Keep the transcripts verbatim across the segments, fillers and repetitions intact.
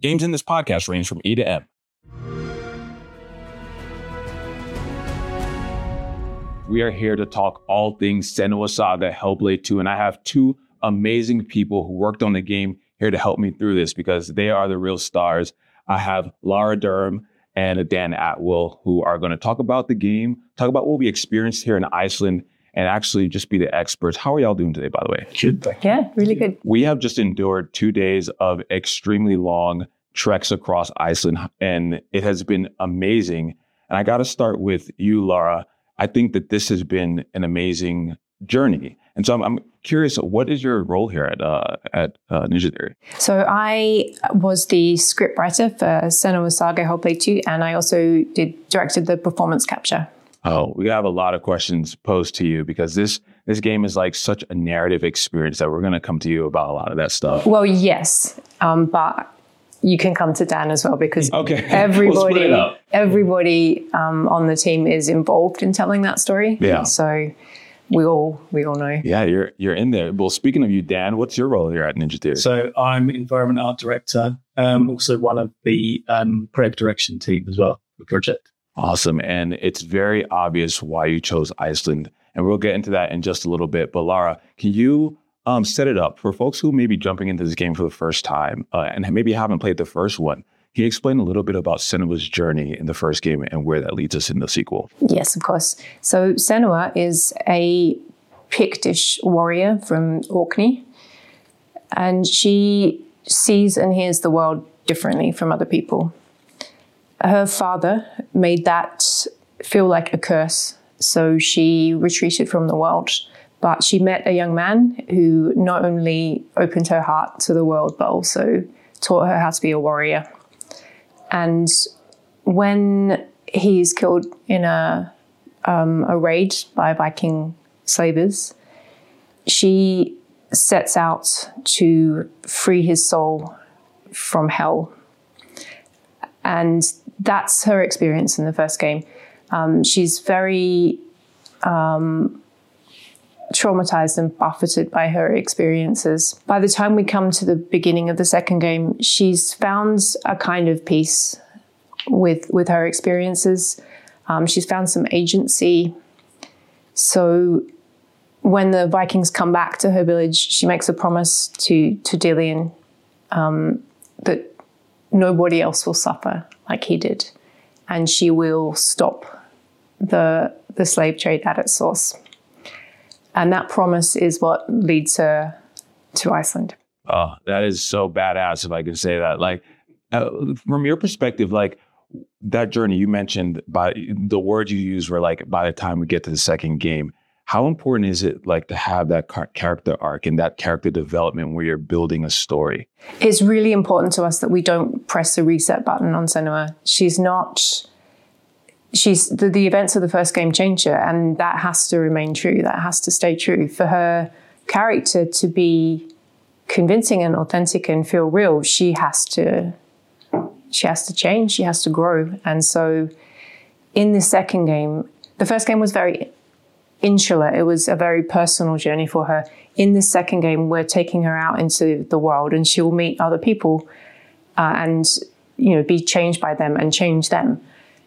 Games in this podcast range from E to M. We are here to talk all things Senua's Saga Hellblade two, and I have two amazing people who worked on the game here to help me through this because they are the real stars. I have Lara Durham and Dan Atwill who are going to talk about the game, talk about what we experienced here in Iceland, and actually just be the experts. How are y'all doing today, by the way? Good. Yeah, really good. We have just endured two days of extremely long treks across Iceland, and it has been amazing. And I got to start with you, Lara. I think that this has been an amazing journey. And so I'm, I'm curious, what is your role here at uh, at uh, Ninja Theory? So I was the script writer for Senua's Saga Hellblade two, and I also did directed the performance capture. Oh, we have a lot of questions posed to you because this this game is like such a narrative experience that we're going to come to you about a lot of that stuff. Well, yes, um, but you can come to Dan as well because okay. everybody, we'll everybody um, on the team is involved in telling that story. Yeah. So we all we all know. Yeah, you're you're in there. Well, speaking of you, Dan, what's your role here at Ninja Theory? So I'm environment art director, um, also one of the um, creative direction team as well, the project. Awesome. And it's very obvious why you chose Iceland. And we'll get into that in just a little bit. But Lara, can you um, set it up for folks who may be jumping into this game for the first time uh, and maybe haven't played the first one? Can you explain a little bit about Senua's journey in the first game and where that leads us in the sequel? Yes, of course. So Senua is a Pictish warrior from Orkney. And she sees and hears the world differently from other people. Her father made that feel like a curse, so she retreated from the world. But she met a young man who not only opened her heart to the world, but also taught her how to be a warrior. And when he's killed in a, um, a raid by Viking slavers, she sets out to free his soul from hell. And that's her experience in the first game. Um, she's very um, traumatized and buffeted by her experiences. By the time we come to the beginning of the second game, she's found a kind of peace with, with her experiences. Um, she's found some agency. So when the Vikings come back to her village, she makes a promise to, to Dillion um, that nobody else will suffer like he did. And she will stop the, the slave trade at its source. And that promise is what leads her to Iceland. Oh, that is so badass, if I can say that. Like, uh, from your perspective, like that journey you mentioned, by the words you used were like, by the time we get to the second game, how important is it like to have that car- character arc and that character development where you're building a story? It's really important to us that we don't press the reset button on Senua. She's not, she's, the, the events of the first game changed her, and that has to remain true. That has to stay true. For her character to be convincing and authentic and feel real, she has to, she has to change, she has to grow. And so in the second game, the first game was very insular. It was a very personal journey for her. In the second game, we're taking her out into the world, and she will meet other people uh, and, you know, be changed by them and change them.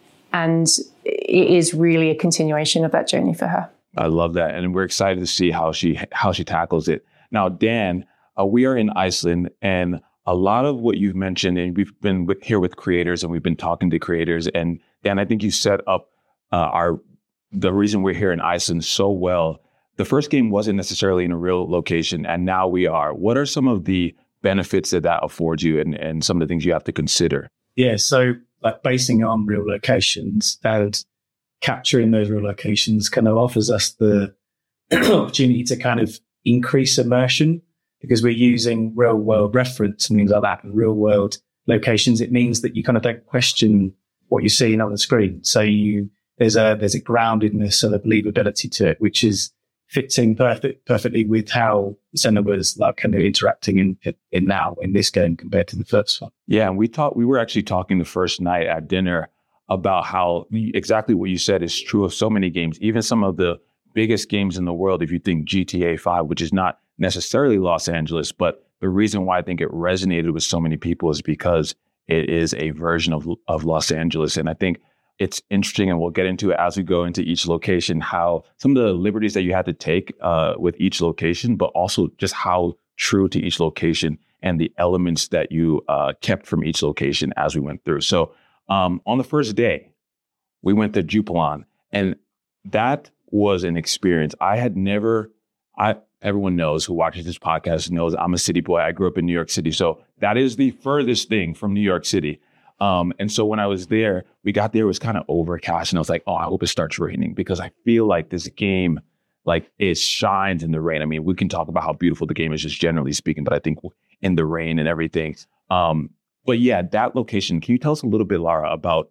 And it is really a continuation of that journey for her. I love that. And we're excited to see how she how she tackles it. Now, Dan, uh, we are in Iceland, and a lot of what you've mentioned, and we've been with, here with creators, and we've been talking to creators. And Dan, I think you set up uh, our the reason we're here in Iceland so well. The first game wasn't necessarily in a real location, and now we are. What are some of the benefits that that affords you, and, and some of the things you have to consider? Yeah, so like basing it on real locations and capturing those real locations kind of offers us the opportunity to kind of increase immersion because we're using real world reference and things like that, and real world locations. It means that you kind of don't question what you're seeing on the screen. So you there's a there's a groundedness and a believability to it, which is fitting perfect perfectly with how Senua was like kind of interacting in, in now in this game compared to the first one. Yeah, and we thought we were actually talking the first night at dinner about how exactly what you said is true of so many games, even some of the biggest games in the world. If you think G T A five, which is not necessarily Los Angeles, but the reason why I think it resonated with so many people is because it is a version of, of Los Angeles. And I think it's interesting, and we'll get into it as we go into each location, how some of the liberties that you had to take uh, with each location, but also just how true to each location and the elements that you uh, kept from each location as we went through. So um, on the first day, we went to Jupalan, and that was an experience. I had never, I everyone knows who watches this podcast knows I'm a city boy. I grew up in New York City. So that is the furthest thing from New York City. Um, and so when I was there, we got there, it was kind of overcast, and I was like, oh, I hope it starts raining, because I feel like this game, like, it shines in the rain. I mean, we can talk about how beautiful the game is just generally speaking, but I think in the rain and everything. Um, but yeah, that location, can you tell us a little bit, Lara, about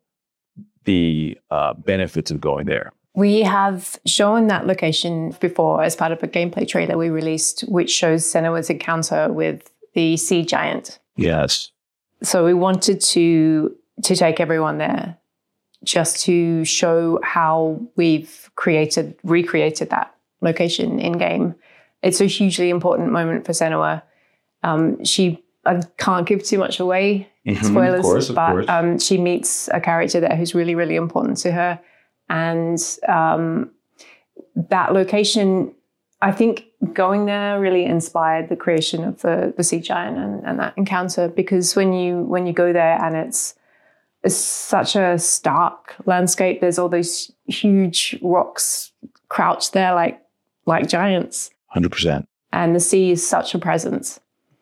the uh, benefits of going there? We have shown that location before as part of a gameplay trailer we released, which shows Senua's encounter with the sea giant. Yes. So we wanted to to take everyone there just to show how we've created, recreated that location in game. It's a hugely important moment for Senua. Um, she, I can't give too much away, mm-hmm, spoilers, of course, of but um, she meets a character there who's really, really important to her. And um, that location, I think going there really inspired the creation of the, the sea giant and, and that encounter, because when you when you go there and it's, it's such a stark landscape, there's all those huge rocks crouched there like like giants. one hundred percent. And the sea is such a presence.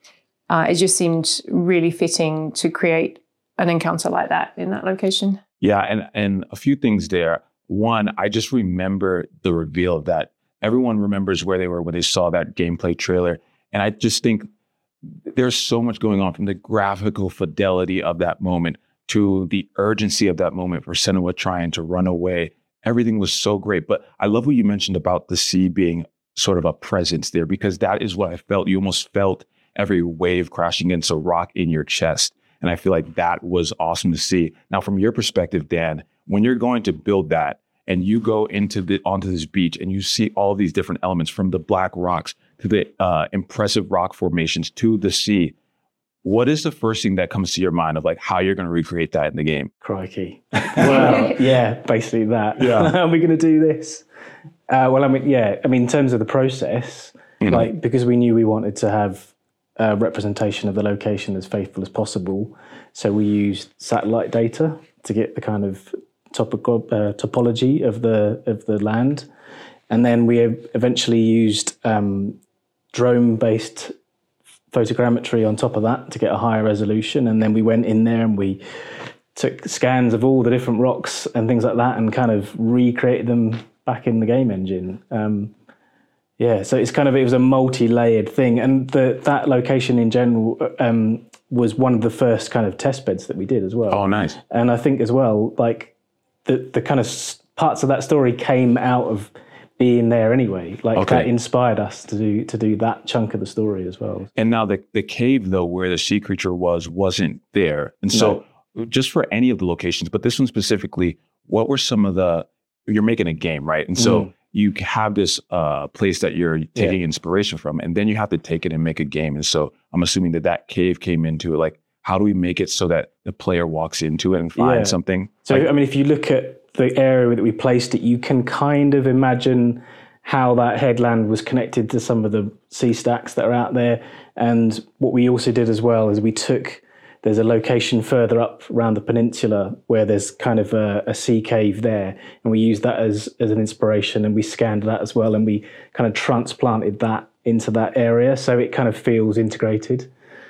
Uh, it just seemed really fitting to create an encounter like that in that location. Yeah, and and a few things there. One, I just remember the reveal of that. Everyone remembers where they were when they saw that gameplay trailer. And I just think there's so much going on, from the graphical fidelity of that moment to the urgency of that moment for Senua trying to run away. Everything was so great. But I love what you mentioned about the sea being sort of a presence there, because that is what I felt. You almost felt every wave crashing against a rock in your chest. And I feel like that was awesome to see. Now, from your perspective, Dan, when you're going to build that and you go into the onto this beach and you see all these different elements, from the black rocks to the uh, impressive rock formations to the sea, what is the first thing that comes to your mind of like how you're going to recreate that in the game? Crikey. Well, yeah, basically that. Yeah. How are we going to do this? Uh, well, I mean, yeah, I mean, in terms of the process, mm-hmm. like, because we knew we wanted to have a representation of the location as faithful as possible, so we used satellite data to get the kind of topical, uh, topology of the of the land, and then we eventually used um, drone-based photogrammetry on top of that to get a higher resolution. And then we went in there and we took scans of all the different rocks and things like that and kind of recreated them back in the game engine. Um, yeah, so it's kind of, it was a multi-layered thing. And the, that location in general um, was one of the first kind of test beds that we did as well. Oh, nice. And I think as well, like the, the kind of parts of that story came out of being there anyway. Like okay. that inspired us to do to do that chunk of the story as well. And now the, the cave, though, where the sea creature was, wasn't there. And so no. just for any of the locations, but this one specifically, what were some of the, you're making a game, right? And so mm. you have this uh, place that you're taking yeah. inspiration from, and then you have to take it and make a game. And so I'm assuming that that cave came into it. Like, how do we make it so that the player walks into it and finds yeah. something? So, like, I mean, if you look at the area that we placed it, you can kind of imagine how that headland was connected to some of the sea stacks that are out there. And what we also did as well is we took, there's a location further up around the peninsula where there's kind of a, a sea cave there. And we used that as, as an inspiration, and we scanned that as well. And we kind of transplanted that into that area. So it kind of feels integrated.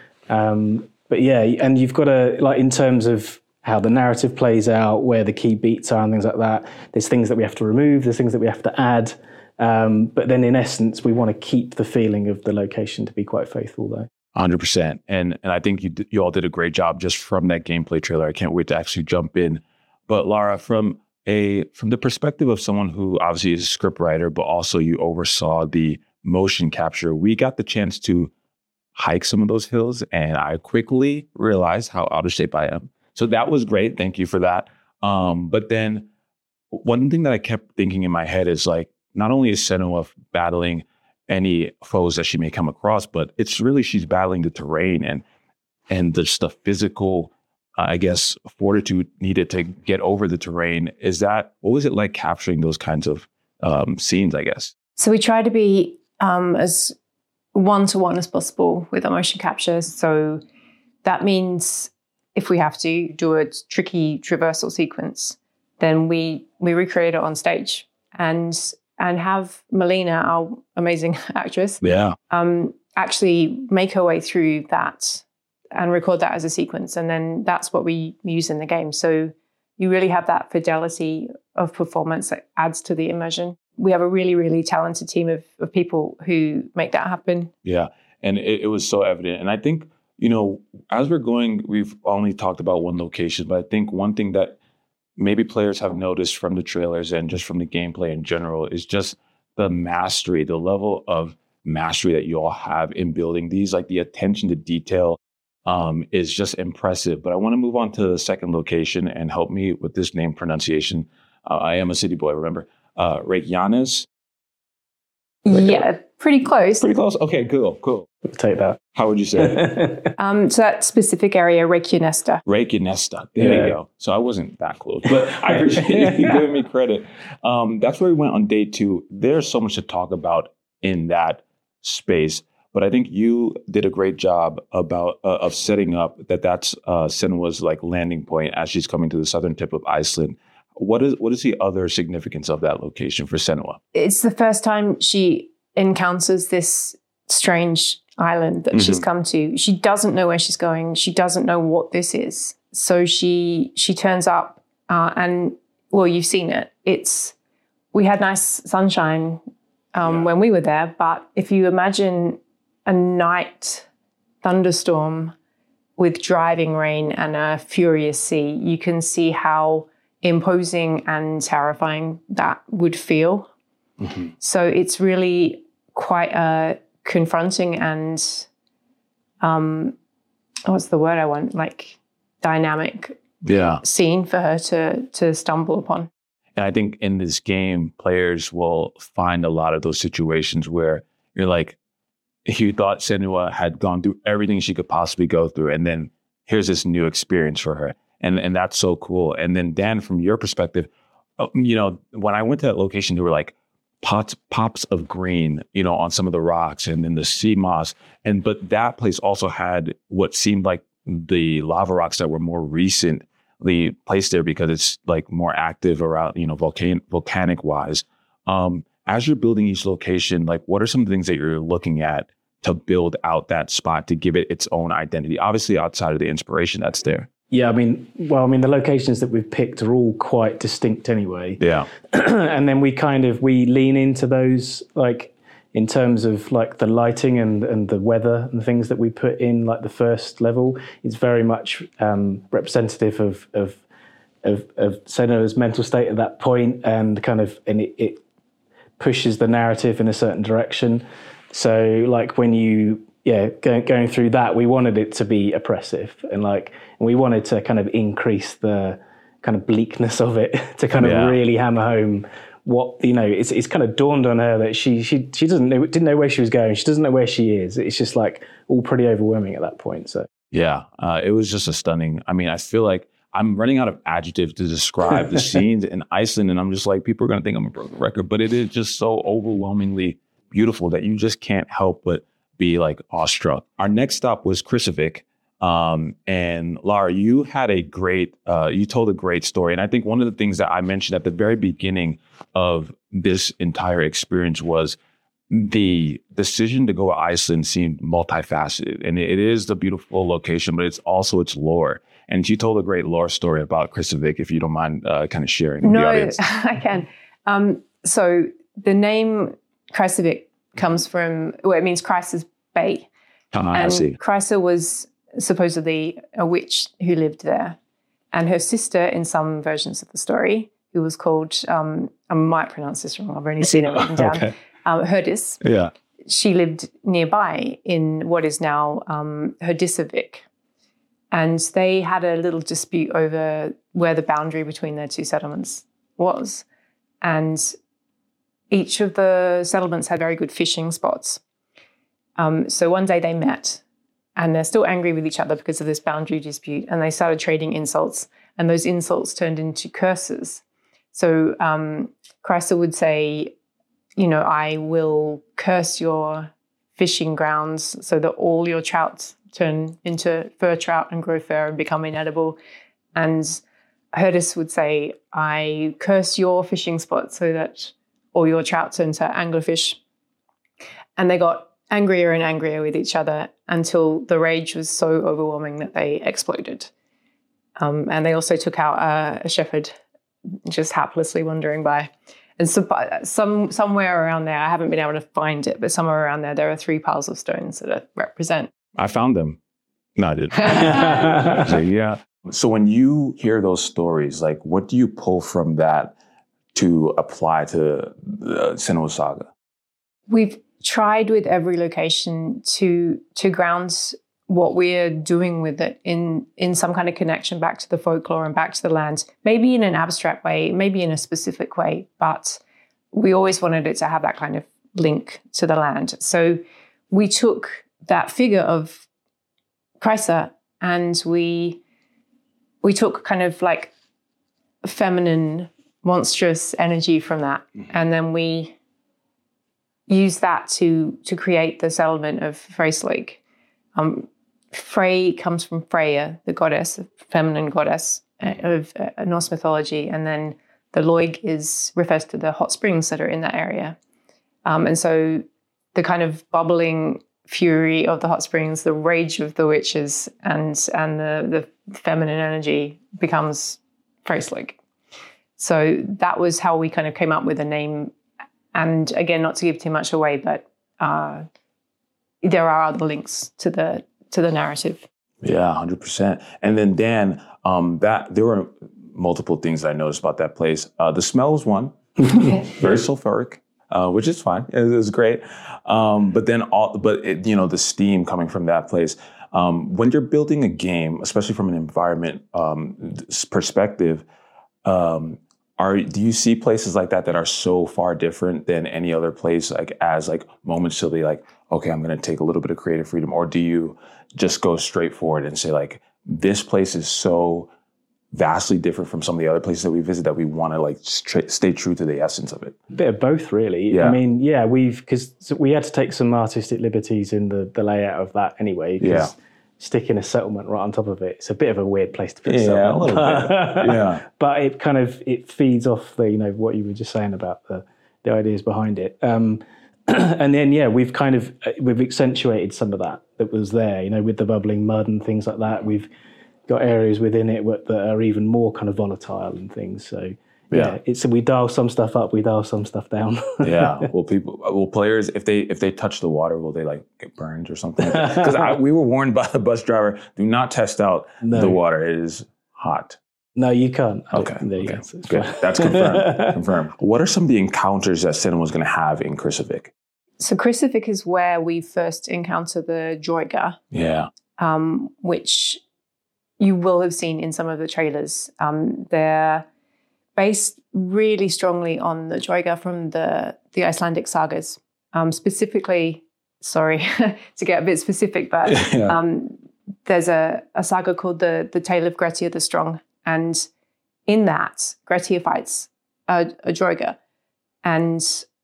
Um, but yeah, and you've got to, like, in terms of how the narrative plays out, where the key beats are and things like that, there's things that we have to remove, there's things that we have to add. Um, but then in essence, we want to keep the feeling of the location to be quite faithful though. one hundred percent. And and I think you you all did a great job just from that gameplay trailer. I can't wait to actually jump in. But Lara, from a from the perspective of someone who obviously is a script writer, but also you oversaw the motion capture, we got the chance to hike some of those hills, and I quickly realized how out of shape I am. So that was great. Thank you for that. Um, but then one thing that I kept thinking in my head is like, not only is Senua battling any foes that she may come across, but it's really, she's battling the terrain and and just the physical I guess, fortitude needed to get over the terrain. Is that, what was it like capturing those kinds of um, scenes, I guess? So we try to be um, as one-to-one as possible with our motion capture. So that means if we have to do a tricky traversal sequence, then we we recreate it on stage and and have Melina, our amazing actress, yeah, um, actually make her way through that and record that as a sequence. And then that's what we use in the game. So you really have that fidelity of performance that adds to the immersion. We have a really, really talented team of, of people who make that happen. Yeah. And it, it was so evident. And I think, you know, as we're going, we've only talked about one location, but I think one thing that maybe players have noticed from the trailers and just from the gameplay in general is just the mastery, the level of mastery that you all have in building these, like the attention to detail um, is just impressive. But I want to move on to the second location and help me with this name pronunciation. Uh, I am a city boy, remember? Uh, Reykjanes? Yeah, pretty close. Pretty close? Okay, cool, cool. Take that. How would you say it? um, so that specific area, Reykjanesta. Reykjanesta. There Yeah. you go. So I wasn't that close, but I appreciate you giving me credit. Um, that's where we went on day two. There's so much to talk about in that space, but I think you did a great job about uh, of setting up that that's uh, Senua's like landing point as she's coming to the southern tip of Iceland. What is what is the other significance of that location for Senua? It's the first time she encounters this strange island that Mhm. she's come to. She doesn't know where she's going. She doesn't know what this is. So she she turns up uh, and, well, you've seen it. It's we had nice sunshine um, Yeah. when we were there, but if you imagine a night thunderstorm with driving rain and a furious sea, you can see how imposing and terrifying that would feel. Mm-hmm. So it's really quite a confronting and um, what's the word I want? Like dynamic Yeah. scene for her to to stumble upon. And I think in this game, players will find a lot of those situations where you're like, you thought Senua had gone through everything she could possibly go through, and then here's this new experience for her. And and that's so cool. And then Dan, from your perspective, uh, you know, when I went to that location, there were like pots, pops of green, you know, on some of the rocks and then the sea moss. And but that place also had what seemed like the lava rocks that were more recently placed there because it's like more active around, you know, volcan volcanic wise. Um, as you're building each location, like what are some of the things that you're looking at to build out that spot to give it its own identity? Obviously, outside of the inspiration that's there. Yeah, I mean, well, I mean, the locations that we've picked are all quite distinct anyway. Yeah. And then we kind of, we lean into those, like, in terms of, like, the lighting and, and the weather and things that we put in, like, the first level. It's very much um, representative of, of, of, of Senua's mental state at that point, and kind of, and it, it pushes the narrative in a certain direction. So, like, when you... yeah, going going through that, we wanted it to be oppressive, and like, and we wanted to kind of increase the kind of bleakness of it to kind of Yeah. really hammer home what, you know, it's it's kind of dawned on her that she she she doesn't know, didn't know where she was going. She doesn't know where she is. It's just like all pretty overwhelming at that point. So Yeah, uh, it was just a stunning. I mean, I feel like I'm running out of adjectives to describe the scenes in Iceland, and I'm just like, people are going to think I'm a broken record, but it is just so overwhelmingly beautiful that you just can't help but be like awestruck. Our next stop was Krusivik. Um, and Lara, you had a great, uh, you told a great story. And I think one of the things that I mentioned at the very beginning of this entire experience was the decision to go to Iceland seemed multifaceted. And it is the beautiful location, but it's also its lore. And you told a great lore story about Krusivik, if you don't mind uh, kind of sharing with No, the audience. I can. Um, so the name Krusivik comes from, well, it means Chrysa's Bay. Ah, I and see. Chrysa was supposedly a witch who lived there. And her sister, in some versions of the story, who was called, um, I might pronounce this wrong, I've only seen it written down, Okay. um, Herdis. Yeah. She lived nearby in what is now um, Herdisavik. And they had a little dispute over where the boundary between their two settlements was. And each of the settlements had very good fishing spots. Um, so one day they met and they're still angry with each other because of this boundary dispute. And they started trading insults, and those insults turned into curses. So um, Chrysa would say, you know, I will curse your fishing grounds so that all your trout turn into fur trout and grow fur and become inedible. And Herdis would say, I curse your fishing spot so that all your trout turn to anglerfish. And they got angrier and angrier with each other until the rage was so overwhelming that they exploded. Um, and they also took out uh, a shepherd just haplessly wandering by. And so, some somewhere around there, I haven't been able to find it, but somewhere around there, there are three piles of stones that are, represent. I found them. No, I didn't. So, yeah. So when you hear those stories, like, what do you pull from that to apply to the Senua Saga? We've tried with every location to to ground what we're doing with it in, in some kind of connection back to the folklore and back to the land, maybe in an abstract way, maybe in a specific way, but we always wanted it to have that kind of link to the land. So we took that figure of Chrysa and we we took kind of like feminine, monstrous energy from that, mm-hmm. and then we used that to to create this element of Freyslag. Um, Frey comes from Freya, the goddess, the feminine goddess of uh, Norse mythology, and then the Loig is refers to the hot springs that are in that area. Um, and so the kind of bubbling fury of the hot springs, the rage of the witches, and and the, the feminine energy becomes Freyslag. So that was how we kind of came up with a name. And again, not to give too much away, but uh, there are other links to the to the narrative. Yeah, one hundred percent. And then Dan, um, that there were multiple things that I noticed about that place. Uh, the smell was one, very sulfuric, uh, which is fine. It, it was great. Um, but then, all, but it, you know, the steam coming from that place. Um, when you're building a game, especially from an environment um, perspective, um, are do you see places like that that are so far different than any other place, like as like moments to be like, okay, I'm going to take a little bit of creative freedom, or do you just go straight forward and say like, this place is so vastly different from some of the other places that we visit that we want to like st- stay true to the essence of it? A bit of both, really. Yeah. I mean, yeah, we've because we had to take some artistic liberties in the, the layout of that anyway. Yeah. Sticking a settlement right on top of it, it's a bit of a weird place to put yeah, settlement. A little bit. Yeah, but it kind of it feeds off the you know what you were just saying about the the ideas behind it. Um, and then yeah, we've kind of we've accentuated some of that that was there, you know, with the bubbling mud and things like that. We've got areas within it that are even more kind of volatile and things. So yeah, yeah it's we dial some stuff up, we dial some stuff down. Yeah, well, people, well, players, if they if they touch the water, will they like get burned or something? Because we were warned by the bus driver, do not test out no. the water; it is hot. No, you can't. Okay, there you okay. go. Good. That's confirmed. confirmed. What are some of the encounters that Senua was going to have in Krissavik? So Krissavik is where we first encounter the Droiga. Yeah. Um, which you will have seen in some of the trailers. Um, they're based really strongly on the Droiga from the, the Icelandic sagas. Um, specifically, sorry to get a bit specific, but yeah. um, there's a, a saga called the, the Tale of Grettir the Strong. And in that, Grettir fights a, a Droiga. And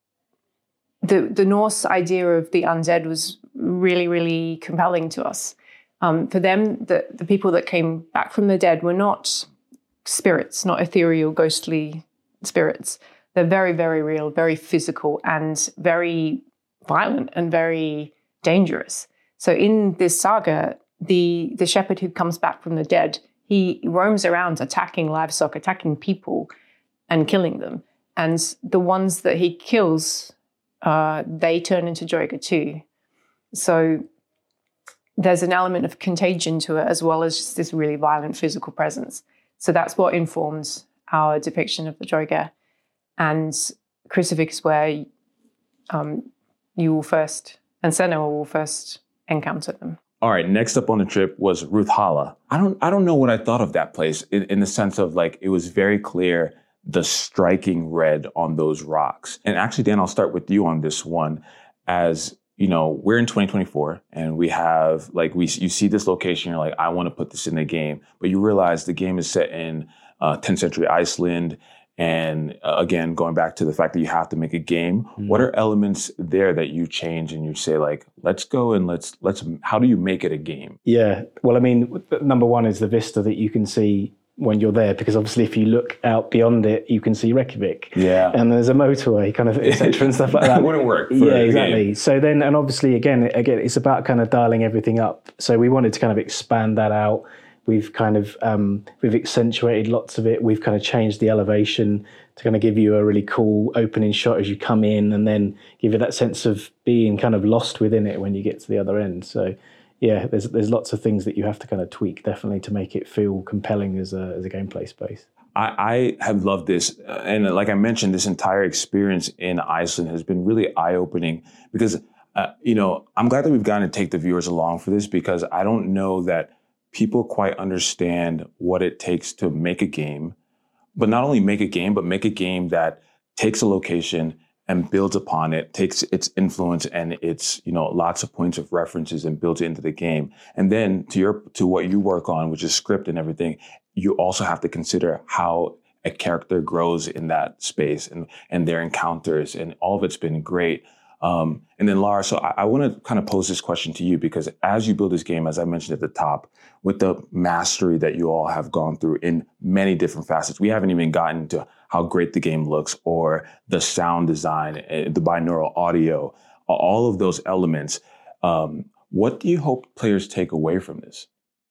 the the Norse idea of the undead was really, really compelling to us. Um, for them, the, the people that came back from the dead were not spirits, not ethereal, ghostly spirits. They're very, very real, very physical, and very violent and very dangerous. So in this saga, the, the shepherd who comes back from the dead, he roams around attacking livestock, attacking people, and killing them. And the ones that he kills, uh, they turn into Droiga too. So there's an element of contagion to it, as well as just this really violent physical presence. So that's what informs our depiction of the Droiga. And Krissavik is where um, you will first, and Senua will first encounter them. All right, next up on the trip was Ruthhala. I don't I don't know what I thought of that place in, in the sense of like, it was very clear the striking red on those rocks. And actually, Dan, I'll start with you on this one. As you know, we're in twenty twenty-four and we have like, we you see this location, you're like, I want to put this in the game. But you realize the game is set in uh, tenth century Iceland. And uh, again, going back to the fact that you have to make a game, mm-hmm. what are elements there that you change and you say like, let's go and let's, let's, how do you make it a game? Yeah. Well, I mean, number one is the vista that you can see when you're there, because obviously if you look out beyond it, you can see Reykjavik. Yeah. And there's a motorway kind of, et cetera and stuff like that. It wouldn't work. For yeah, exactly. So then, and obviously again, again, it's about kind of dialing everything up. So we wanted to kind of expand that out. We've kind of, um, we've accentuated lots of it. We've kind of changed the elevation to kind of give you a really cool opening shot as you come in, and then give you that sense of being kind of lost within it when you get to the other end. So yeah, there's there's lots of things that you have to kind of tweak definitely to make it feel compelling as a as a gameplay space. I, I have loved this. And like I mentioned, this entire experience in Iceland has been really eye-opening because, uh, you know, I'm glad that we've gotten to take the viewers along for this, because I don't know that people quite understand what it takes to make a game, but not only make a game, but make a game that takes a location and builds upon it, takes its influence and its, you know, lots of points of references and builds it into the game. And then to your, to what you work on, which is script and everything, you also have to consider how a character grows in that space and, and their encounters, and all of it's been great. Um, and then Lara, so I, I want to kind of pose this question to you, because as you build this game, as I mentioned at the top, with the mastery that you all have gone through in many different facets, we haven't even gotten to how great the game looks or the sound design, the binaural audio, all of those elements. Um, what do you hope players take away from this?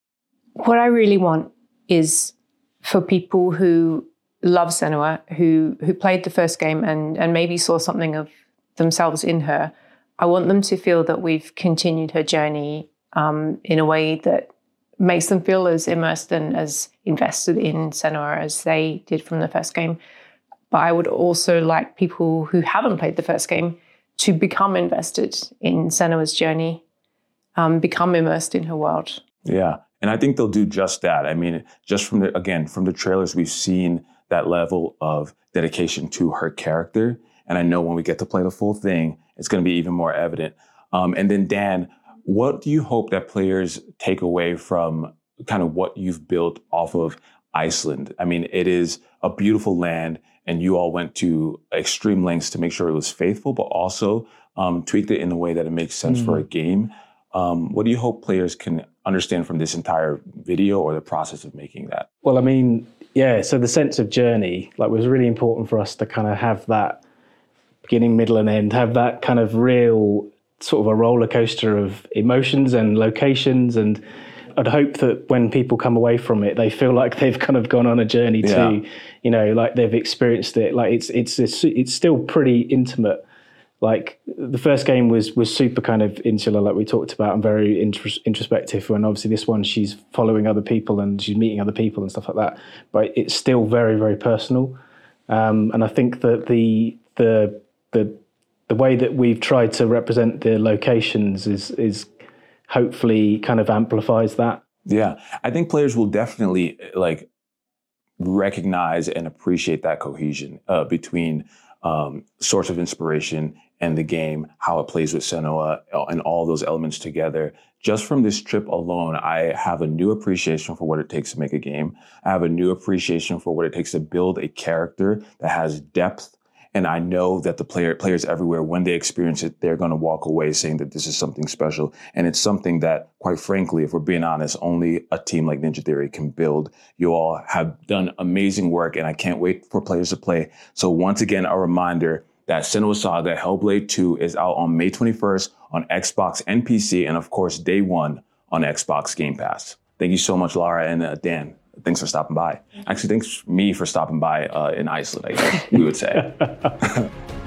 What I really want is for people who love Senua, who who played the first game and, and maybe saw something of themselves in her, I want them to feel that we've continued her journey um, in a way that makes them feel as immersed and as invested in Senua as they did from the first game. But I would also like people who haven't played the first game to become invested in Senua's journey, um, become immersed in her world. Yeah, and I think they'll do just that. I mean, just from the, again, from the trailers, we've seen that level of dedication to her character. And I know when we get to play the full thing, it's going to be even more evident. Um, and then Dan, what do you hope that players take away from kind of what you've built off of Iceland? I mean, it is a beautiful land, and you all went to extreme lengths to make sure it was faithful, but also um, tweaked it in a way that it makes sense mm. for a game. Um, what do you hope players can understand from this entire video or the process of making that? Well, I mean, yeah, so the sense of journey, like, was really important for us to kind of have that beginning, middle, and end, have that kind of real sort of a roller coaster of emotions and locations. And I'd hope that when people come away from it, they feel like they've kind of gone on a journey yeah. too, you know, like they've experienced it. Like it's, it's, it's, it's still pretty intimate. Like the first game was, was super kind of insular, like we talked about, and very intros- introspective. And obviously this one, she's following other people and she's meeting other people and stuff like that. But it's still very, very personal. Um, and I think that the, the, the, the way that we've tried to represent the locations is is hopefully kind of amplifies that. Yeah, I think players will definitely like recognize and appreciate that cohesion uh, between um, source of inspiration and the game, how it plays with Senua, and all those elements together. Just from this trip alone, I have a new appreciation for what it takes to make a game. I have a new appreciation for what it takes to build a character that has depth. And I know that the player, players everywhere, when they experience it, they're going to walk away saying that this is something special. And it's something that, quite frankly, if we're being honest, only a team like Ninja Theory can build. You all have done amazing work, and I can't wait for players to play. So once again, a reminder that Senua Saga Hellblade two is out on May twenty-first on Xbox and P C, and of course, day one on Xbox Game Pass. Thank you so much, Lara and uh, Dan. Thanks for stopping by. Actually, thanks me for stopping by uh, in Iceland, I guess we would say.